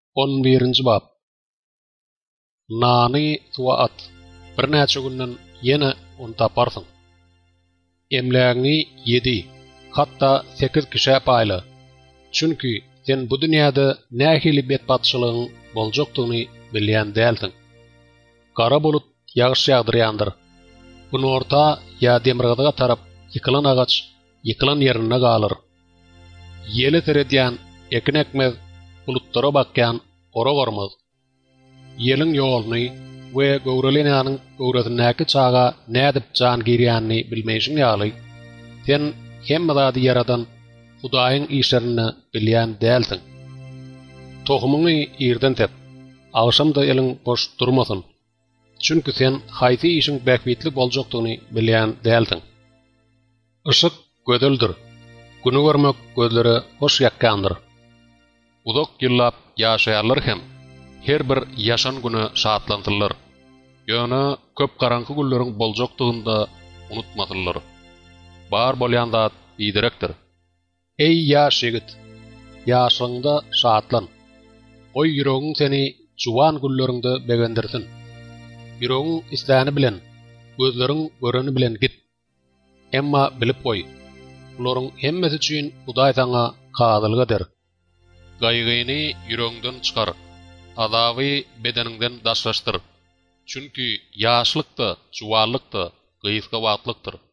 11-nji bab. Nany tuwa at. Bir näçe günden ýene onu taparsyň. Emlägiňi 7, hatda 8 kişä paýla. Çünki sen bu dünýäde nähili betbatçylygyň boljakdygyny bilýän dälsiň. Kara bulut ýagyş ýagdyrýandyr. Bunu orta ýa demirgyga tarap ýykylan agaç ýykylan ýerine galyr. Ýeli teredýän ekin ekmez bulutlara bakýan ora gormaz. Ýeliň ýoluny we gowrelenýäniň gowredinäki çaga nädip jan girýänini bilmeýiň ýaly. Sen hemme zady yaradan Hudaýyň işlerini bilýän dälsiň. Tohumyny ýerden tep, agşamda eliň boş durmasyn. Çünki sen haýsy işiň bäkbetli boljakdygyny bilýän dälsiň. Işık gödeldir. Güni görmek gözleri hoş ýakkandyr. Uzak ýyllap ýaşaýarlar hem her bir ýaşan güni şatlantyrlar. Ýöne köp garaňky günleriň boljaktygynda unutmasynlar. Bar bolýan zat biderekdir. Ey ýaş ýigit, ýaşlygyňda şatlan. Oý ýüregiň seni juwan günlerinde begendirsin. Ýüregiň isläni bilen, gözleriň göreni bilen git. Emma bilip goý, olaryň hemmesi üçin Hudaý saňa kadylgydyr. Gaýgyny ýüregiňden çykar, azaby bedeniňden daşlaşdyr. Çünki ýaşlykda, juwanlykda gyýyska wagtlykdyr.